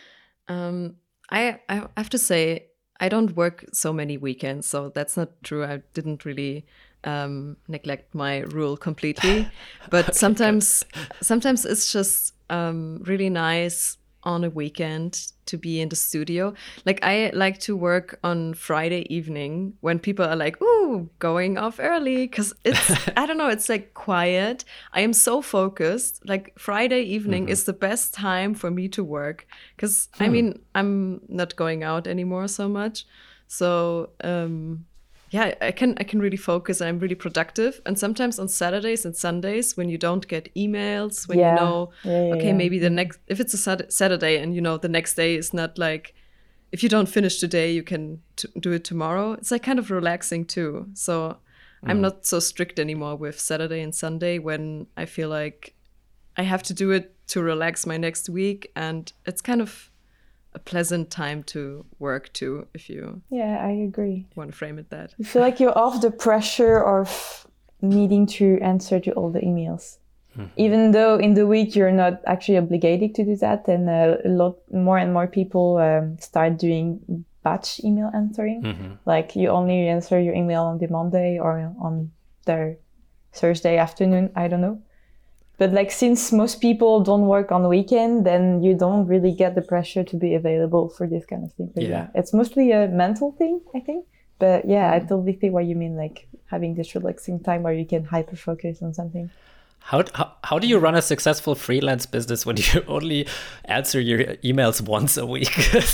I have to say, I don't work so many weekends, so that's not true. I didn't really neglect my rule completely, but sometimes it's just really nice on a weekend to be in the studio. Like I like to work on Friday evening when people are like, ooh, going off early, because it's I don't know, it's like quiet. I am so focused. Like Friday evening is the best time for me to work, because I mean, I'm not going out anymore so much. So yeah, I can really focus. I'm really productive. And sometimes on Saturdays and Sundays, when you don't get emails, when you know, maybe the next, if it's a Saturday and you know the next day is not like, if you don't finish today, you can do it tomorrow. It's like kind of relaxing too. So I'm not so strict anymore with Saturday and Sunday, when I feel like I have to do it to relax my next week. And it's kind of a pleasant time to work too, if you I agree. want to frame it that. You feel like you're off the pressure of needing to answer to all the emails. Even though in the week you're not actually obligated to do that, and a lot more and more people start doing batch email answering. Like you only answer your email on the Monday or on the Thursday afternoon, I don't know. But like since most people don't work on the weekend, then you don't really get the pressure to be available for this kind of thing. But it's mostly a mental thing, I think. But I totally think what you mean, like having this relaxing time where you can hyper focus on something. How do you run a successful freelance business when you only answer your emails once a week?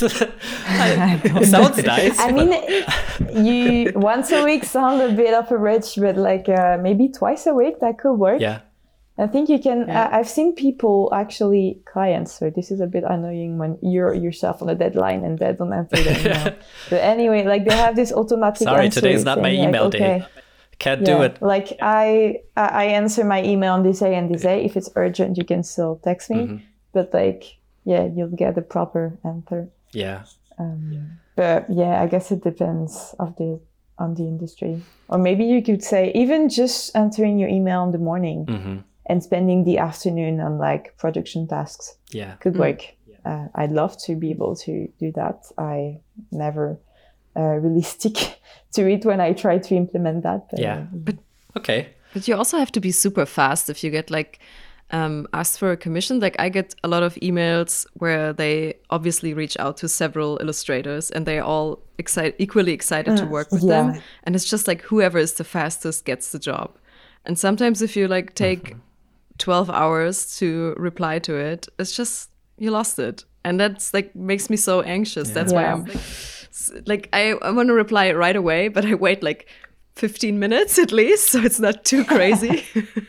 Sounds nice. I mean, you once a week sounds a bit of a rich, but like maybe twice a week that could work. Yeah. I think you can. I've seen people actually, clients. So this is a bit annoying when you're yourself on a deadline and they don't answer the email. But anyway, like they have this automatic. Sorry, today's not my email day. Can't do it. Like I answer my email on this day and this day. If it's urgent, you can still text me. But like, you'll get the proper answer. Yeah. But I guess it depends on the industry. Or maybe you could say even just answering your email in the morning and spending the afternoon on like production tasks. Could work. I'd love to be able to do that. I never really stick to it when I try to implement that. But okay. But you also have to be super fast if you get like asked for a commission. Like I get a lot of emails where they obviously reach out to several illustrators and they're all equally excited to work with them. And it's just like whoever is the fastest gets the job. And sometimes if you like take 12 hours to reply to it, it's just, you lost it. And that's like makes me so anxious. That's why I'm like I want to reply right away, but I wait like 15 minutes at least, so it's not too crazy.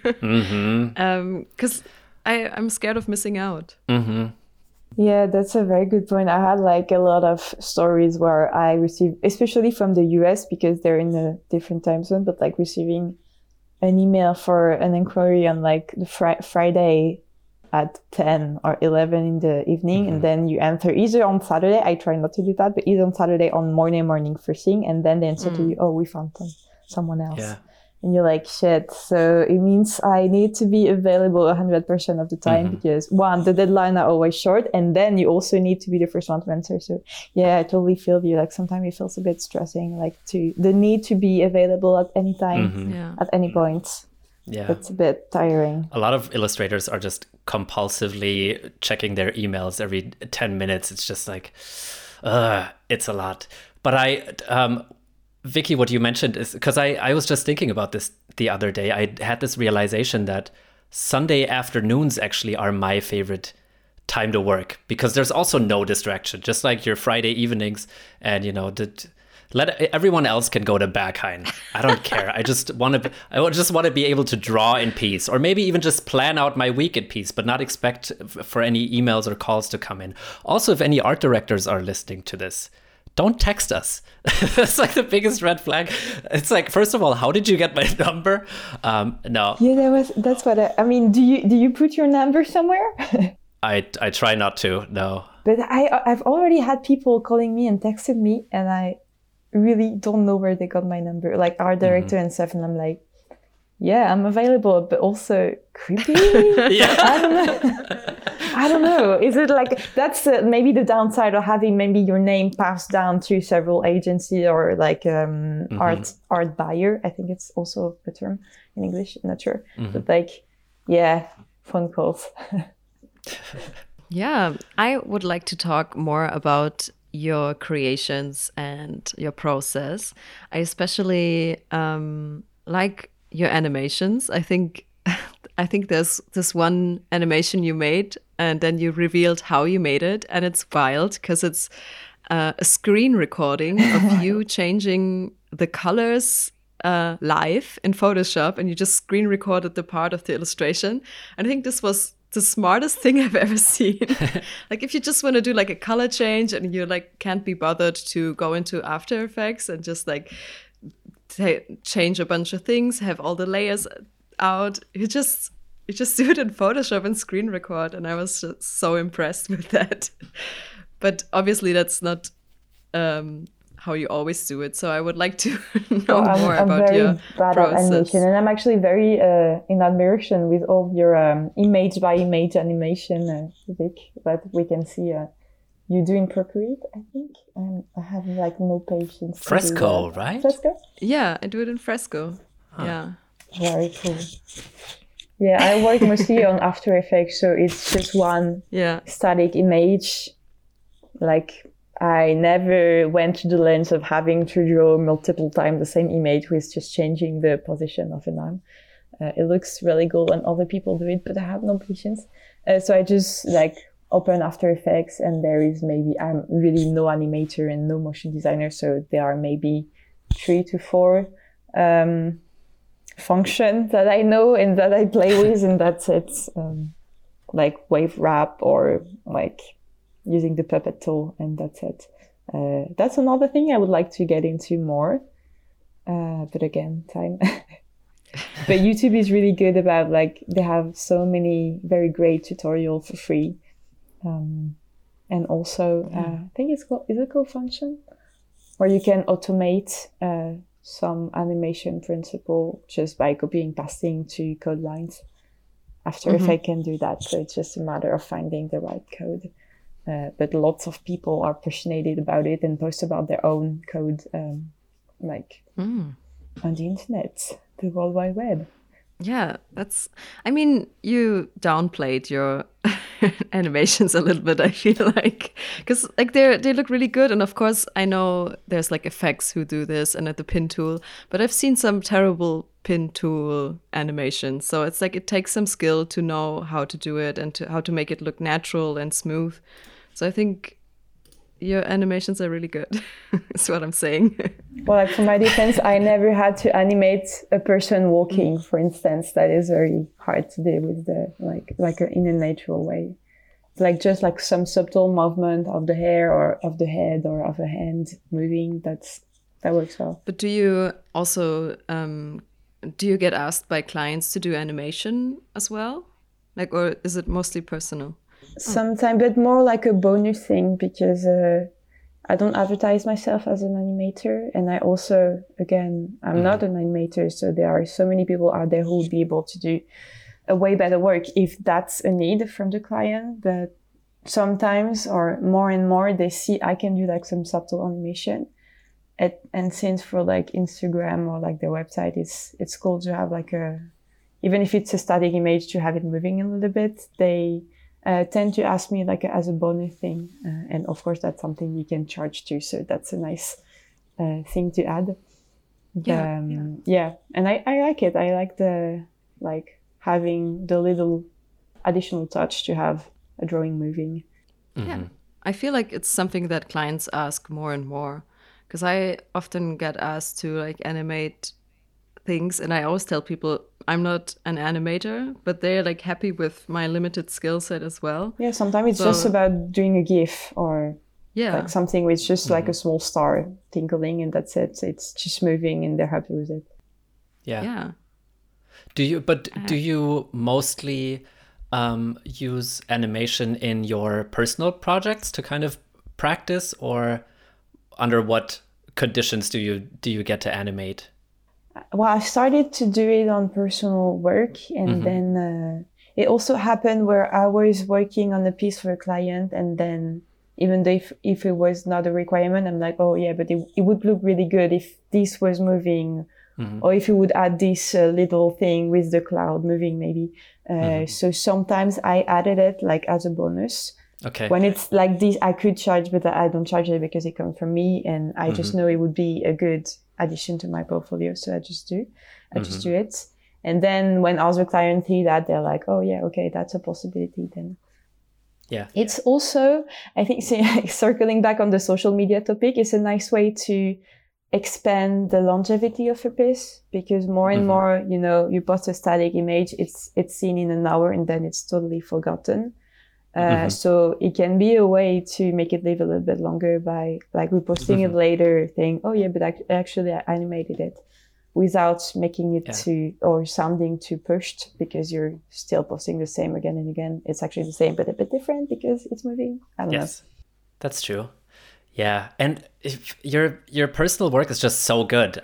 Because I'm scared of missing out. Yeah, that's a very good point. I had like a lot of stories where I received, especially from the US because they're in a different time zone, but like receiving an email for an inquiry on like the Friday at 10 or 11 in the evening, and then you answer either on Saturday. I try not to do that, but either on Saturday on morning first thing, and then they answer to you, we found someone else. And you're like, shit. So it means I need to be available 100% of the time because one, the deadline are always short, and then you also need to be the first one to answer. So I totally feel you. Like sometimes it feels a bit stressing, like the need to be available at any time, at any point. Yeah, it's a bit tiring. A lot of illustrators are just compulsively checking their emails every 10 minutes. It's just like, it's a lot. But Vicky, what you mentioned is, because I was just thinking about this the other day. I had this realization that Sunday afternoons actually are my favorite time to work because there's also no distraction, just like your Friday evenings. And, let everyone else can go to Berghain. I don't care. I just want to be able to draw in peace, or maybe even just plan out my week in peace, but not expect for any emails or calls to come in. Also, if any art directors are listening to this, don't text us. That's like the biggest red flag. It's like, first of all, how did you get my number? No. Yeah, that's what I mean. Do you put your number somewhere? I try not to. No. But I've already had people calling me and texted me, and I really don't know where they got my number, like art director and stuff, and I'm like, I'm available, but also creepy. I don't know. Is it like that's maybe the downside of having maybe your name passed down to several agencies or like art buyer? I think it's also a term in English. I'm not sure, but like phone calls. I would like to talk more about your creations and your process. I especially like your animations. I think there's this one animation you made and then you revealed how you made it, and it's wild because it's a screen recording of you changing the colors live in Photoshop, and you just screen recorded the part of the illustration. And I think this was the smartest thing I've ever seen. Like if you just want to do like a color change and you like can't be bothered to go into After Effects and just like change a bunch of things, have all the layers out, you just do it in Photoshop and screen record. And I was just so impressed with that. but obviously that's not how you always do it. So I would like to know more about your process. I'm very bad at animation, and I'm actually very in admiration with all your image by image animation, Vic, that we can see you do in Procreate, I think. I have like no patience. Fresco, right? Fresco? Yeah, I do it in Fresco. Huh. Yeah. Very cool. Yeah, I work mostly on After Effects, so it's just one static image. Like, I never went to the length of having to draw multiple times the same image with just changing the position of an arm. It looks really cool when other people do it, but I have no patience. So I just like open After Effects, and there is maybe, I'm really no animator and no motion designer, so there are maybe 3 to 4 functions that I know and that I play with, and that's it. Like wave wrap or like using the puppet tool, and that's it. That's another thing I would like to get into more. But again, time. But YouTube is really good about like, they have so many very great tutorials for free. And also, I think is it called Function? Where you can automate some animation principle just by copying, pasting to code lines. After Effects can do that. So it's just a matter of finding the right code. But lots of people are passionate about it and post about their own code, on the internet, the World Wide Web. Yeah, I mean, you downplayed your animations a little bit, I feel like, because like they look really good. And of course, I know there's like effects who do this and at the pin tool, but I've seen some terrible pin tool animations. So it's like, it takes some skill to know how to do it and how to make it look natural and smooth. So I think your animations are really good. That's what I'm saying. Well, like for my defense, I never had to animate a person walking, for instance. That is very hard to do with the in a natural way. Like just like some subtle movement of the hair or of the head or of a hand moving. That works well. But do you also do you get asked by clients to do animation as well? Like, or is it mostly personal? Sometimes, but more like a bonus thing, because I don't advertise myself as an animator. And I also, again, I'm not an animator. So there are so many people out there who will be able to do a way better work if that's a need from the client. But sometimes, or more and more, they see I can do like some subtle animation. And since for like Instagram or like their website, it's cool to have like even if it's a static image, to have it moving a little bit. They tend to ask me like as a bonus thing. And of course, that's something you can charge too. So that's a nice thing to add. Yeah. And I like it. I like having the little additional touch to have a drawing moving. Yeah. I feel like it's something that clients ask more and more, because I often get asked to like animate things, and I always tell people I'm not an animator, but they're like happy with my limited skill set as well. Yeah, sometimes it's just about doing a GIF or like something with just like a small star tinkling, and that's it. It's just moving and they're happy with it. Yeah. Do you mostly use animation in your personal projects to kind of practice, or under what conditions do you get to animate? Well, I started to do it on personal work, and then it also happened where I was working on a piece for a client, and then even though if it was not a requirement, I'm like, oh yeah, but it would look really good if this was moving, or if you would add this little thing with the cloud moving maybe. So sometimes I added it like as a bonus. Okay. When it's like this, I could charge, but I don't charge it because it comes from me, and I just know it would be a good addition to my portfolio. So I just do it. And then when other clients see that, they're like, oh yeah, okay, that's a possibility then. Yeah. It's also, I think, circling back on the social media topic, it's a nice way to expand the longevity of a piece, because more and more, you post a static image, it's seen in an hour and then it's totally forgotten. So it can be a way to make it live a little bit longer by like reposting it later, saying, oh yeah, but actually I animated it, without making it too, or sounding too pushed, because you're still posting the same again and again. It's actually the same, but a bit different because it's moving. I don't know. That's true. Yeah, and if your personal work is just so good.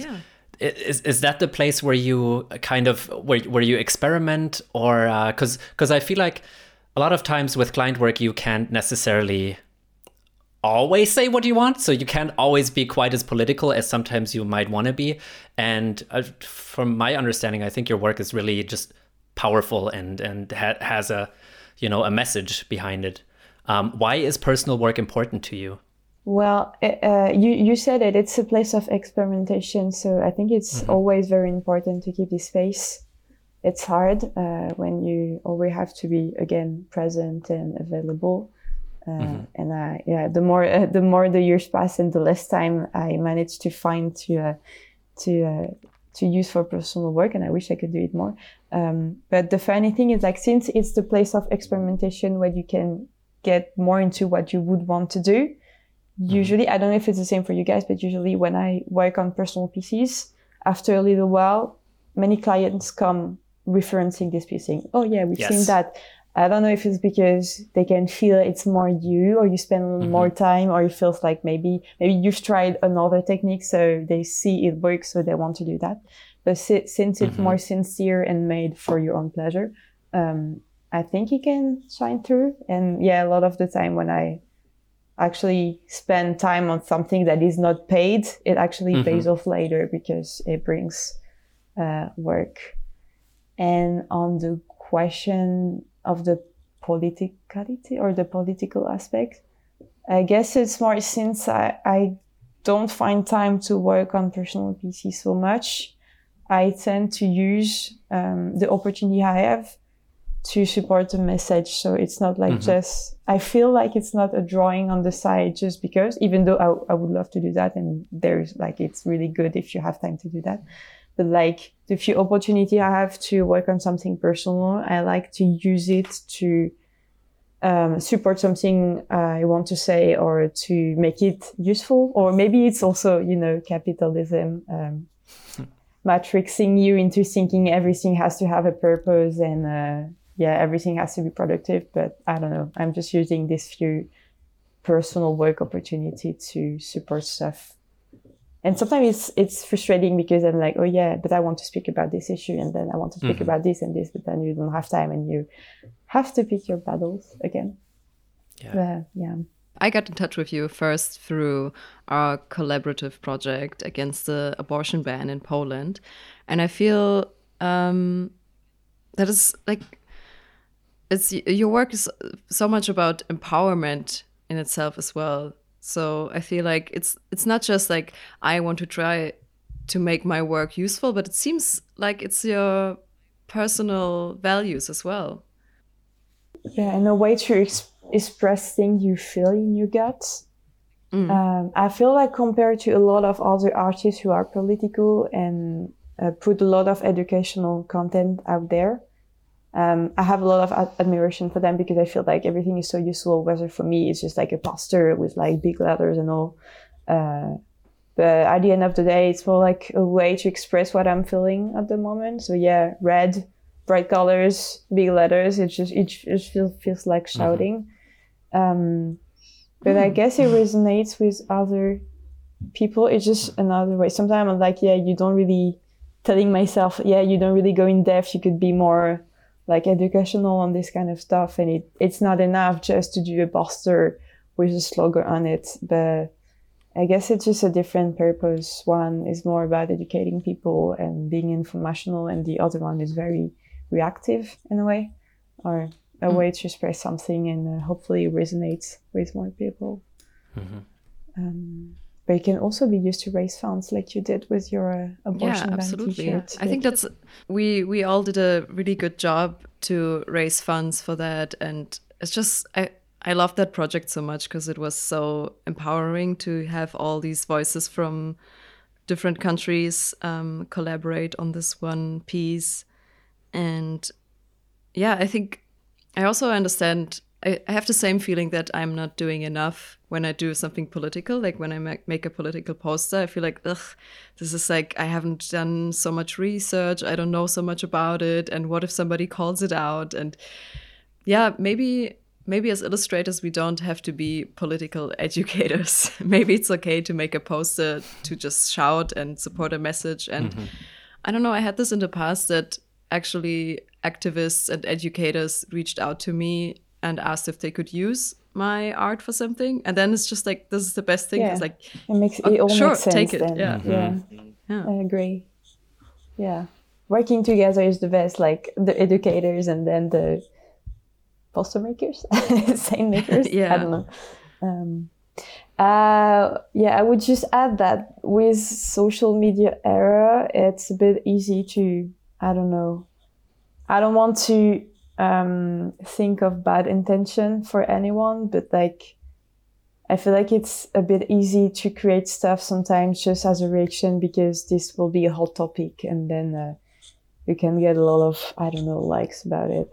Is that the place where you kind of where you experiment, or because I feel like a lot of times with client work you can't necessarily always say what you want, so you can't always be quite as political as sometimes you might want to be. And from my understanding, I think your work is really just powerful and has a a message behind it. Why is personal work important to you? Well, you said it. It's a place of experimentation, so I think it's always very important to keep this space. It's hard when you always have to be again present and available. And the more the years pass and the less time I manage to find to use for personal work, and I wish I could do it more. But the funny thing is, like, since it's the place of experimentation where you can get more into what you would want to do, usually, I don't know if it's the same for you guys, but usually when I work on personal pieces, after a little while, many clients come referencing this piece saying, oh yeah, we've seen that. I don't know if it's because they can feel it's more you, or you spend more time, or it feels like maybe you've tried another technique, so they see it works, so they want to do that. But since it's more sincere and made for your own pleasure, I think it can shine through. And yeah, a lot of the time when I actually spend time on something that is not paid, it actually pays off later because it brings work. And on the question of the politicality or the political aspect, I guess it's more since I don't find time to work on personal pieces so much, I tend to use the opportunity I have to support the message. So it's not like just, I feel like it's not a drawing on the side just because, even though I would love to do that, and there's like, it's really good if you have time to do that. But like the few opportunity I have to work on something personal, I like to use it to support something I want to say, or to make it useful. Or maybe it's also, capitalism matrixing you into thinking everything has to have a purpose and everything has to be productive. But I don't know. I'm just using this few personal work opportunity to support stuff. And sometimes it's frustrating because I'm like, oh yeah, but I want to speak about this issue, and then I want to speak about this and this, but then you don't have time and you have to pick your battles again. Yeah. I got in touch with you first through our collaborative project against the abortion ban in Poland. And I feel that is like, your work is so much about empowerment in itself as well. So I feel like it's not just like I want to try to make my work useful, but it seems like it's your personal values as well. Yeah, and a way to express things you feel in your gut. I feel like compared to a lot of other artists who are political and put a lot of educational content out there, I have a lot of admiration for them because I feel like everything is so useful, whether for me it's just like a poster with like big letters and all. But at the end of the day, it's more like a way to express what I'm feeling at the moment. So yeah, red, bright colors, big letters, it just feels like shouting. But I guess it resonates with other people. It's just another way. Sometimes I'm like, you don't really telling myself, you don't really go in depth. You could be more like educational on this kind of stuff, and it's not enough just to do a poster with a slogan on it. But I guess it's just a different purpose. One is more about educating people and being informational, and the other one is very reactive in a way, or a way to express something and hopefully resonates with more people. But it can also be used to raise funds, like you did with your abortion ban absolutely. T-shirt. I think that's we all did a really good job to raise funds for that, and it's just I love that project so much because it was so empowering to have all these voices from different countries collaborate on this one piece. And yeah, I think I also understand. I have the same feeling that I'm not doing enough when I do something political. Like when I make a political poster, I feel like, this is like, I haven't done so much research. I don't know so much about it. And what if somebody calls it out? And yeah, maybe maybe as illustrators, we don't have to be political educators. Maybe it's okay to make a poster to just shout and support a message. And I don't know, I had this in the past that actually activists and educators reached out to me and asked if they could use my art for something. And then it's just like, this is the best thing. Yeah. It's like, it all sure, makes sense. take it. Then. Yeah. I agree. Yeah. Working together is the best, like the educators and then the poster makers, sign makers. Yeah. I don't know. I would just add that with social media era, it's a bit easy to, I don't know. I don't want to think of bad intention for anyone, but like, I feel like it's a bit easy to create stuff sometimes just as a reaction because this will be a hot topic, and then you can get a lot of, I don't know, likes about it.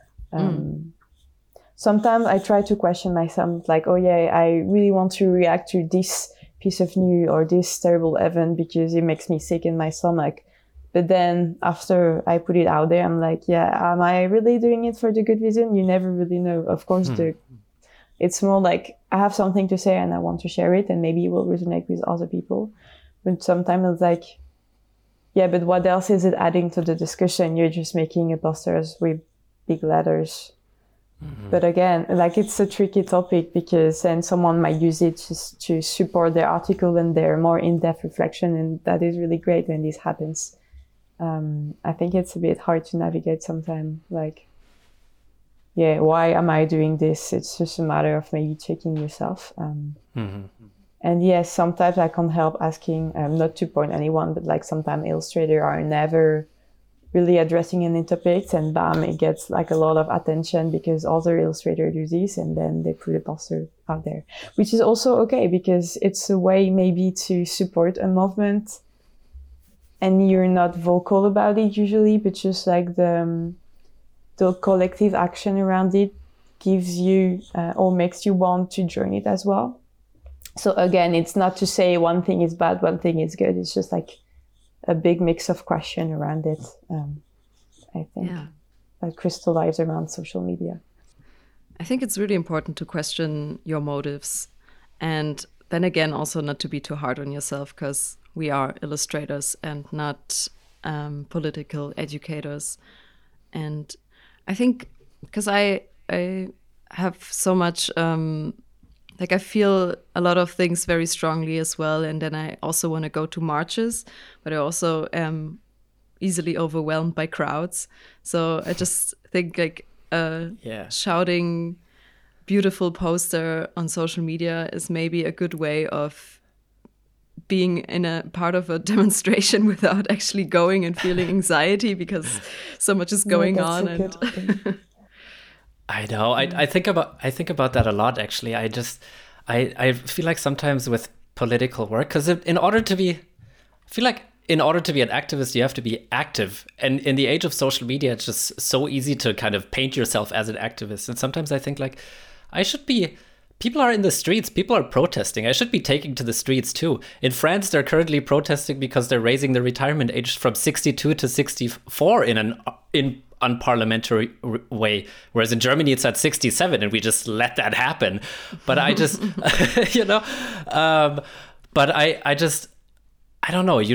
Sometimes I try to question myself, like, oh yeah, I really want to react to this piece of news or this terrible event because it makes me sick in my stomach. But then after I put it out there, I'm like, yeah, am I really doing it for the good reason? You never really know. Of course, it's more like I have something to say and I want to share it, and maybe it will resonate with other people. But sometimes it's like, yeah, but what else is it adding to the discussion? You're just making a posters with big letters. But again, like, it's a tricky topic because then someone might use it just to support their article and their more in-depth reflection, and that is really great when this happens. I think it's a bit hard to navigate sometimes. Like, yeah, why am I doing this? It's just a matter of maybe checking yourself. And yes, sometimes I can't help asking, not to point anyone, but like sometimes illustrators are never really addressing any topics, and bam, it gets like a lot of attention because other illustrators do this, and then they put a poster out there, which is also okay because it's a way maybe to support a movement, and you're not vocal about it usually, but just like the collective action around it gives you or makes you want to join it as well. So again, it's not to say one thing is bad, one thing is good. It's just like a big mix of question around it, I think, that crystallize around social media. I think it's really important to question your motives. And then again, also not to be too hard on yourself, because we are illustrators and not political educators. And I think because I have so much... like, I feel a lot of things very strongly as well. And then I also want to go to marches, but I also am easily overwhelmed by crowds. So I just think like shouting beautiful poster on social media is maybe a good way of being in a part of a demonstration without actually going and feeling anxiety because so much is going on. And I know. I think about that a lot, actually. I feel like sometimes with political work, because in order to be an activist, you have to be active. And in the age of social media, it's just so easy to kind of paint yourself as an activist. And sometimes I think like, people are in the streets, people are protesting. I should be taking to the streets too. In France, they're currently protesting because they're raising the retirement age from 62 to 64 in an unparliamentary way, whereas in Germany it's at 67 and we just let that happen. But I just but I don't know,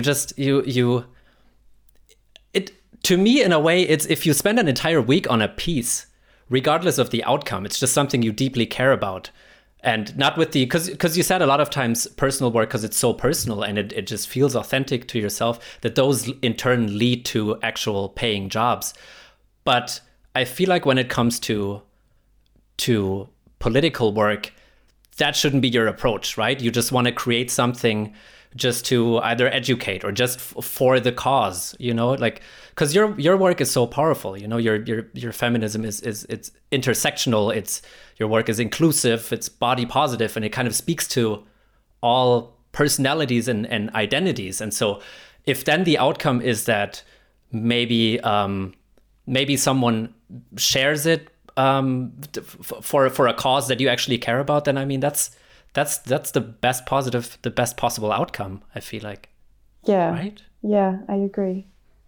to me, in a way, it's if you spend an entire week on a piece, regardless of the outcome, it's just something you deeply care about. And not with because you said a lot of times personal work, because it's so personal and it just feels authentic to yourself, that those in turn lead to actual paying jobs. But I feel like when it comes to political work, that shouldn't be your approach, right? You just want to create something just to either educate or just for the cause, like, because your work is so powerful, your feminism is it's intersectional, your work is inclusive, it's body positive, and it kind of speaks to all personalities and identities. And so if then the outcome is that maybe someone shares it for a cause that you actually care about, then I mean that's the best possible outcome, I feel like. Yeah. Right? Yeah, I agree.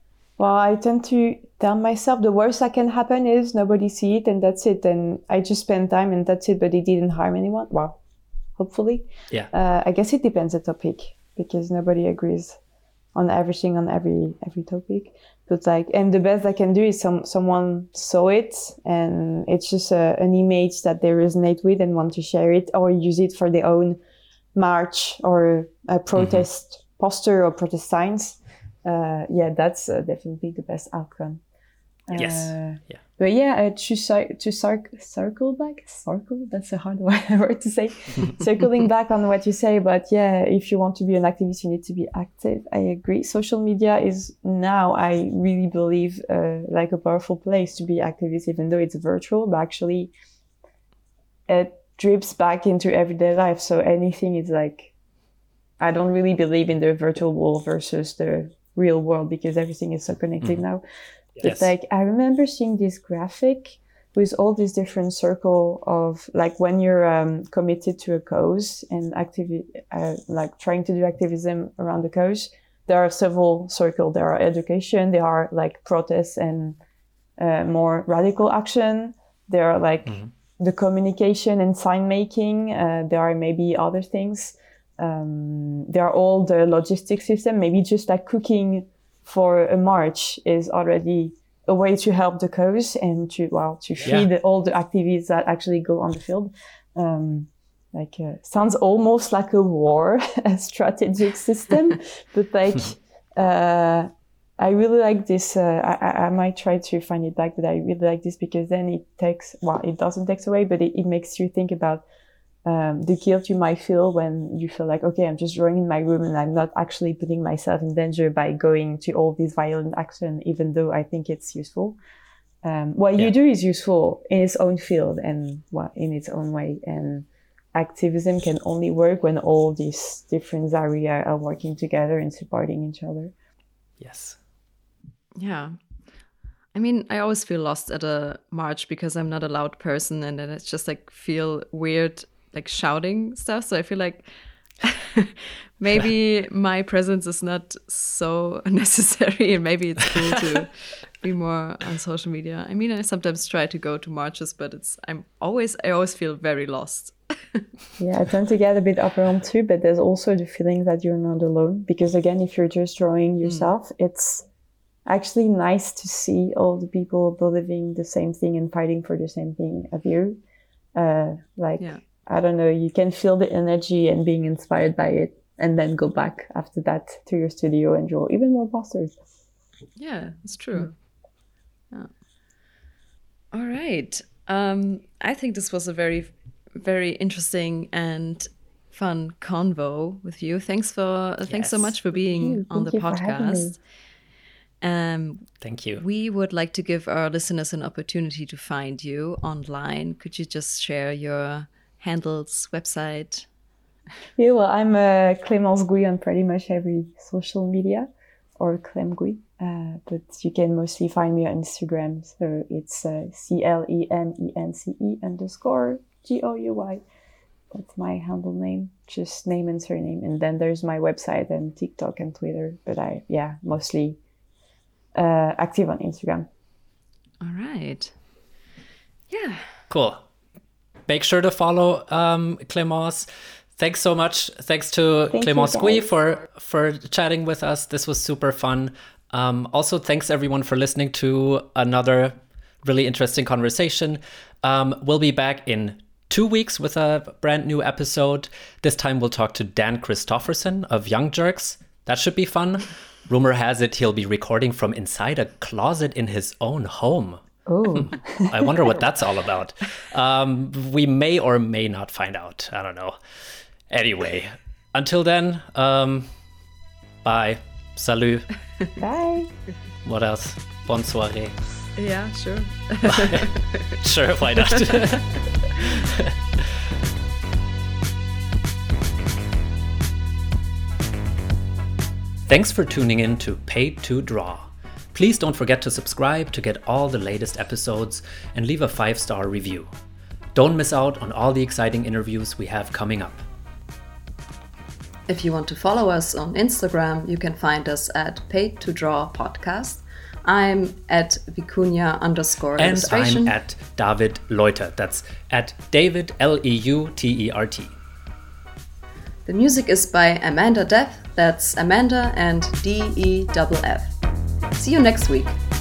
Well, I tend to tell myself the worst that can happen is nobody see it and that's it. And I just spend time and that's it, but it didn't harm anyone. Well, hopefully. Yeah. I guess it depends on the topic because nobody agrees on everything on every topic. But like, and the best I can do is someone saw it and it's just an image that they resonate with and want to share it or use it for their own march or a protest poster or protest signs. That's definitely the best outcome. Yeah. But yeah, to circle back, that's a hard word to say. Circling back on what you say, but yeah, if you want to be an activist, you need to be active. I agree. Social media is now, I really believe, like a powerful place to be activist, even though it's virtual, but actually it drips back into everyday life. So anything is like, I don't really believe in the virtual world versus the real world because everything is so connected now. Yes. It's like, I remember seeing this graphic with all these different circle of like when you're committed to a cause and like trying to do activism around the cause, there are several circles. There are education, there are like protests and more radical action. There are like the communication and sign making. There are maybe other things. There are all the logistic system, maybe just like cooking for a march is already a way to help the cause and to feed all the activities that actually go on the field. Sounds almost like a war, a strategic system, but like, I really like this. I might try to find it back, but I really like this because then it doesn't take away, but it makes you think about the guilt you might feel when you feel like, okay, I'm just drawing in my room and I'm not actually putting myself in danger by going to all these violent action, even though I think it's useful. What you do is useful in its own field and in its own way. And activism can only work when all these different areas are working together and supporting each other. Yes. Yeah. I mean, I always feel lost at a march because I'm not a loud person and then it's just like feel weird like shouting stuff. So I feel like maybe my presence is not so necessary and maybe it's cool to be more on social media. I mean, I sometimes try to go to marches, but I always feel very lost. Yeah, I tend to get a bit overwhelmed too, but there's also the feeling that you're not alone. Because again, if you're just drawing yourself, it's actually nice to see all the people believing the same thing and fighting for the same thing of you. I don't know, you can feel the energy and being inspired by it and then go back after that to your studio and draw even more posters. Yeah, it's true. Yeah. All right. I think this was a very, very interesting and fun convo with you. Thanks so much for being on the podcast. Thank you. We would like to give our listeners an opportunity to find you online. Could you just share your handles, website? Yeah, well, I'm Clémence Gouy on pretty much every social media, or Clem Gouy, but you can mostly find me on Instagram. So it's CLEMENCE_GOUY. That's my handle name, just name and surname. And then there's my website and TikTok and Twitter, but mostly active on Instagram. All right. Yeah. Cool. Make sure to follow Clémence. Thanks so much. Thanks to Clémence Gouy for chatting with us. This was super fun. Also, thanks everyone for listening to another really interesting conversation. We'll be back in 2 weeks with a brand new episode. This time we'll talk to Dan Christofferson of Young Jerks. That should be fun. Rumor has it he'll be recording from inside a closet in his own home. Oh, I wonder what that's all about. We may or may not find out. I don't know. Anyway, until then, bye. Salut. Bye. What else? Bonne soirée. Yeah, sure. Sure, why not? Thanks for tuning in to Paid to Draw. Please don't forget to subscribe to get all the latest episodes and leave a 5-star review. Don't miss out on all the exciting interviews we have coming up. If you want to follow us on Instagram, you can find us at Paid to Draw Podcast, I'm at Vicuña_illustration. And I'm at David Leutert. That's at David Leutert. The music is by Amanda Deff. That's Amanda and Deff. See you next week.